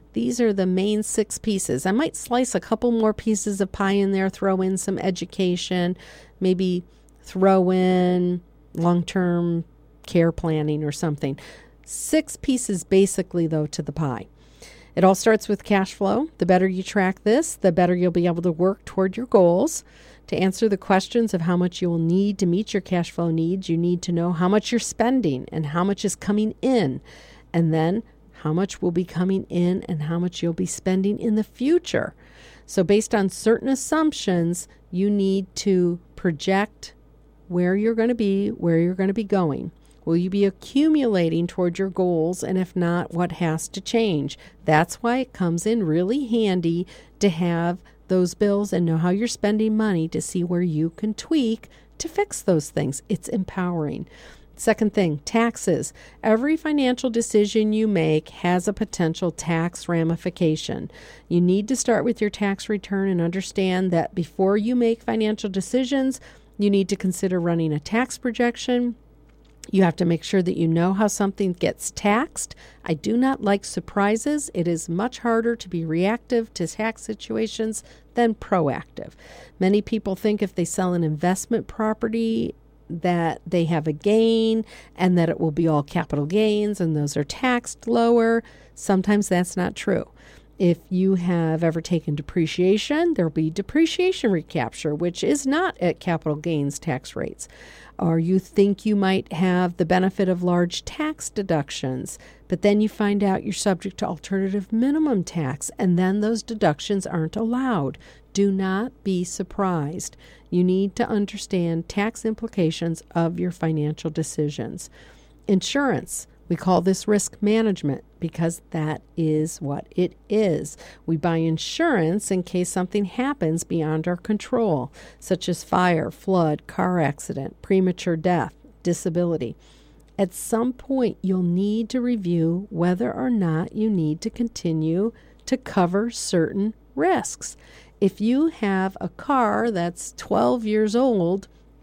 These are the main six pieces. I might slice a couple more pieces of pie in there, throw in some education, maybe throw in long-term care planning or something. Six pieces basically, though, to the pie. It all starts with cash flow. The better you track this, the better you'll be able to work toward your goals. To answer the questions of how much you will need to meet your cash flow needs, you need to know how much you're spending and how much is coming in, and then how much will be coming in and how much you'll be spending in the future. So based on certain assumptions, you need to project where you're going to be, where you're going to be going. Will you be accumulating toward your goals? And if not, what has to change? That's why it comes in really handy to have those bills and know how you're spending money to see where you can tweak to fix those things. It's empowering. Second thing, taxes. Every financial decision you make has a potential tax ramification. You need to start with your tax return and understand that before you make financial decisions, you need to consider running a tax projection. You have to make sure that you know how something gets taxed. I do not like surprises. It is much harder to be reactive to tax situations than proactive. Many people think if they sell an investment property that they have a gain and that it will be all capital gains and those are taxed lower. Sometimes that's not true. If you have ever taken depreciation, there will be depreciation recapture, which is not at capital gains tax rates. Or you think you might have the benefit of large tax deductions, but then you find out you're subject to alternative minimum tax, and then those deductions aren't allowed. Do not be surprised. You need to understand tax implications of your financial decisions. Insurance. We call this risk management because that is what it is. We buy insurance in case something happens beyond our control, such as fire, flood, car accident, premature death, disability. At some point, you'll need to review whether or not you need to continue to cover certain risks. If you have a car that's twelve years old,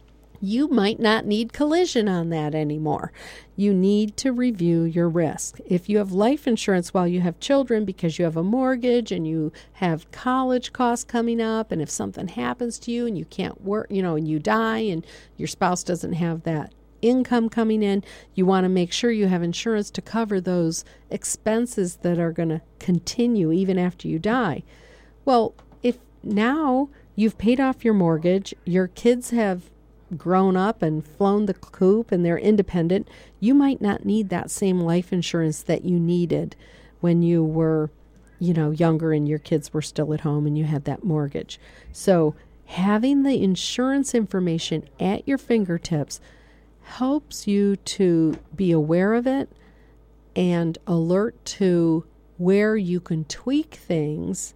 you might not need collision on that anymore. You need to review your risk. If you have life insurance while you have children because you have a mortgage and you have college costs coming up, and if something happens to you and you can't work, you know, and you die and your spouse doesn't have that income coming in, you want to make sure you have insurance to cover those expenses that are going to continue even after you die. Well, if now you've paid off your mortgage, your kids have grown up and flown the coop and they're independent, you might not need that same life insurance that you needed when you were, you know, younger and your kids were still at home and you had that mortgage. So having the insurance information at your fingertips helps you to be aware of it and alert to where you can tweak things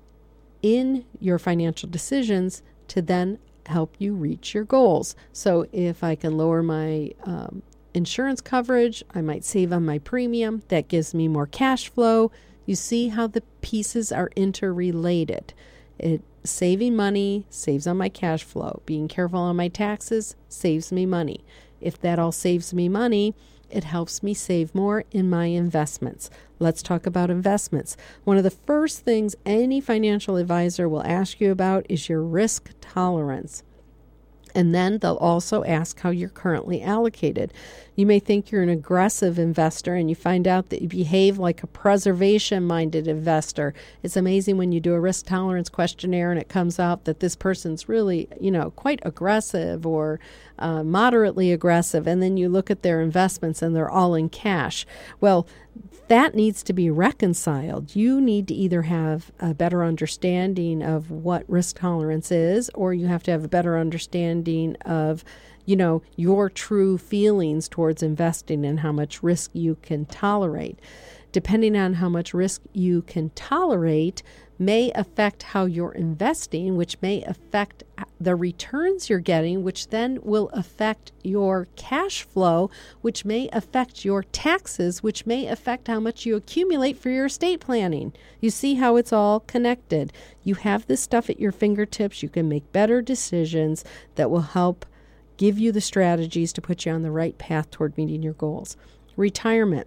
in your financial decisions to then help you reach your goals. So if I can lower my um, insurance coverage, I might save on my premium. That gives me more cash flow. You see how the pieces are interrelated. It saving money saves on my cash flow. Being careful on my taxes saves me money. If that all saves me money, it helps me save more in my investments. Let's talk about investments. One of the first things any financial advisor will ask you about is your risk tolerance. And then they'll also ask how you're currently allocated. You may think you're an aggressive investor and you find out that you behave like a preservation-minded investor. It's amazing when you do a risk tolerance questionnaire and it comes out that this person's really, you know, quite aggressive or uh, moderately aggressive. And then you look at their investments and they're all in cash. Well, that needs to be reconciled. You need to either have a better understanding of what risk tolerance is, or you have to have a better understanding of, you know, your true feelings towards investing and how much risk you can tolerate. Depending on how much risk you can tolerate may affect how you're investing, which may affect the returns you're getting, which then will affect your cash flow, which may affect your taxes, which may affect how much you accumulate for your estate planning. You see how it's all connected. You have this stuff at your fingertips. You can make better decisions that will help give you the strategies to put you on the right path toward meeting your goals. Retirement.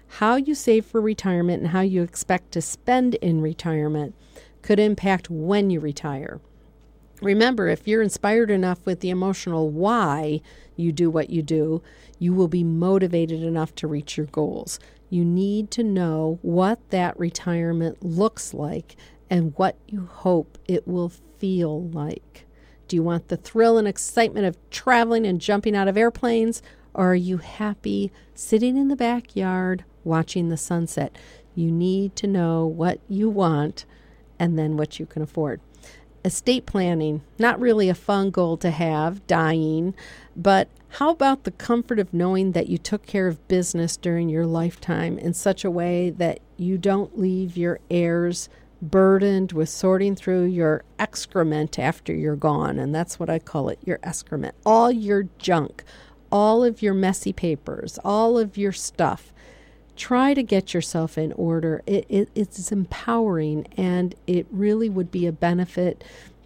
How you save for retirement and how you expect to spend in retirement could impact when you retire. Remember, if you're inspired enough with the emotional why you do what you do, you will be motivated enough to reach your goals. You need to know what that retirement looks like and what you hope it will feel like. Do you want the thrill and excitement of traveling and jumping out of airplanes, or are you happy sitting in the backyard watching the sunset? You need to know what you want and then what you can afford. Estate planning, not really a fun goal to have, dying, but how about the comfort of knowing that you took care of business during your lifetime in such a way that you don't leave your heirs burdened with sorting through your excrement after you're gone? And that's what I call it, your excrement. All your junk, all of your messy papers, all of your stuff. Try to get yourself in order. It, it, it's empowering, and it really would be a benefit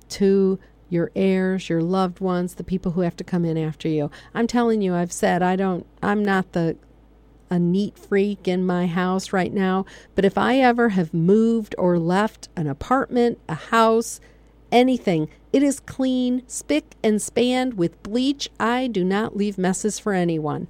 to your heirs, your loved ones, the people who have to come in after you. I'm telling you, I've said I don't, I'm not the a neat freak in my house right now, but if I ever have moved or left an apartment, a house, anything, it is clean, spick and span with bleach. I do not leave messes for anyone.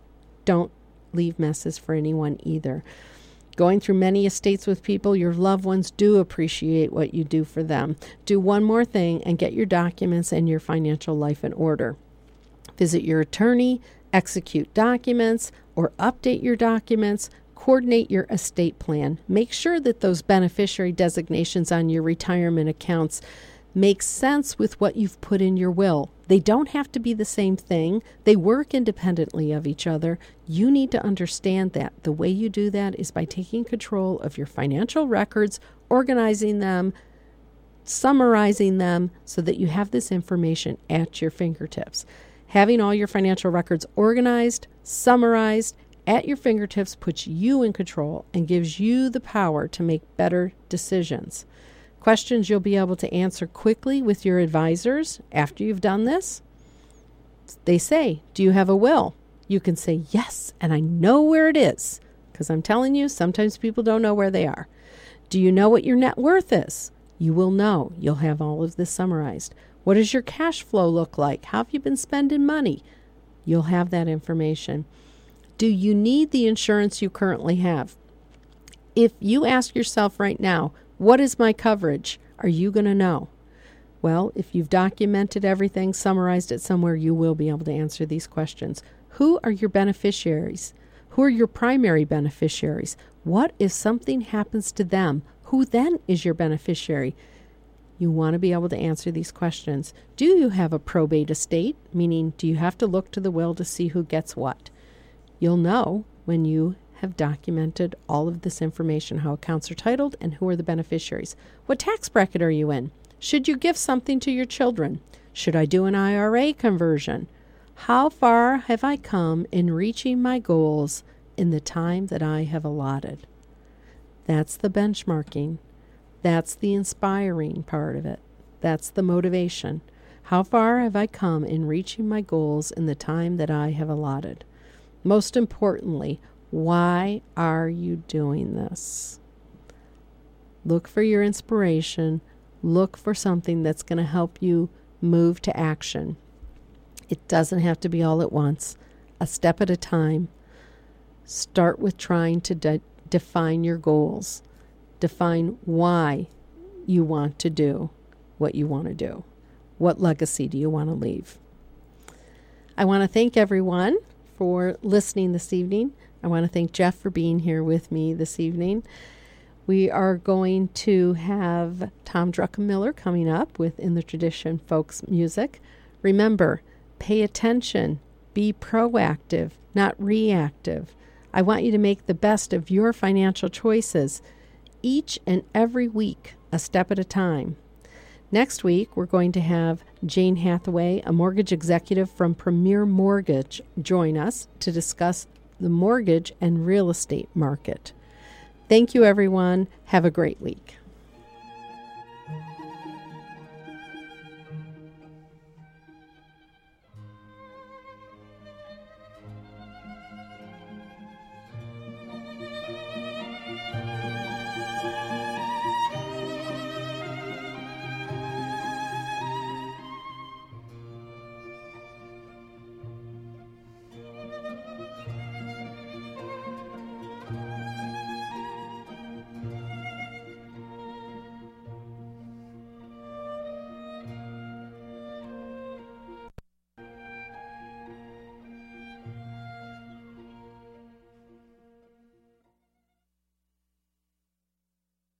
Don't leave messes for anyone either. Going through many estates with people, your loved ones do appreciate what you do for them. Do one more thing and get your documents and your financial life in order. Visit your attorney, execute documents, or update your documents. Coordinate your estate plan. Make sure that those beneficiary designations on your retirement accounts make sense with what you've put in your will. They don't have to be the same thing. They work independently of each other. You need to understand that. The way you do that is by taking control of your financial records, organizing them, summarizing them so that you have this information at your fingertips. Having all your financial records organized, summarized, at your fingertips puts you in control and gives you the power to make better decisions. Questions you'll be able to answer quickly with your advisors after you've done this. They say, do you have a will? You can say, yes, and I know where it is. Because I'm telling you, sometimes people don't know where they are. Do you know what your net worth is? You will know. You'll have all of this summarized. What does your cash flow look like? How have you been spending money? You'll have that information. Do you need the insurance you currently have? If you ask yourself right now, what is my coverage? Are you going to know? Well, if you've documented everything, summarized it somewhere, you will be able to answer these questions. Who are your beneficiaries? Who are your primary beneficiaries? What if something happens to them? Who then is your beneficiary? You want to be able to answer these questions. Do you have a probate estate? Meaning, do you have to look to the will to see who gets what? You'll know when you have documented all of this information, how accounts are titled and who are the beneficiaries. What tax bracket are you in? Should you give something to your children? Should I do an I R A conversion? How far have I come in reaching my goals in the time that I have allotted? That's the benchmarking. That's the inspiring part of it. That's the motivation. How far have I come in reaching my goals in the time that I have allotted? Most importantly, why are you doing this? Look for your inspiration. Look for something that's going to help you move to action. It doesn't have to be all at once. A step at a time. Start with trying to de- define your goals. Define why you want to do what you want to do. What legacy do you want to leave? I want to thank everyone for listening this evening. I want to thank Jeff for being here with me this evening. We are going to have Tom Druckenmiller coming up with In the Tradition Folks Music. Remember, pay attention, be proactive, not reactive. I want you to make the best of your financial choices each and every week, a step at a time. Next week, we're going to have Jane Hathaway, a mortgage executive from Premier Mortgage, join us to discuss the mortgage and real estate market. Thank you, everyone. Have a great week.